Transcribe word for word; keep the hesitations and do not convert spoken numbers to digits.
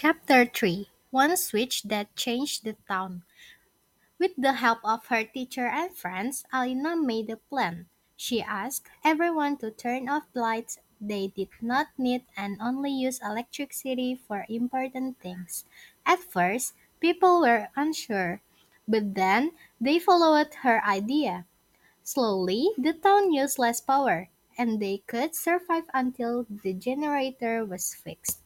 Chapter three: One Switch That Changed the Town. With the help of her teacher and friends, Alina made a plan. She asked everyone to turn off lights they did not need and only use electricity for important things. At first, people were unsure, but then they followed her idea. Slowly, the town used less power, and they could survive until the generator was fixed.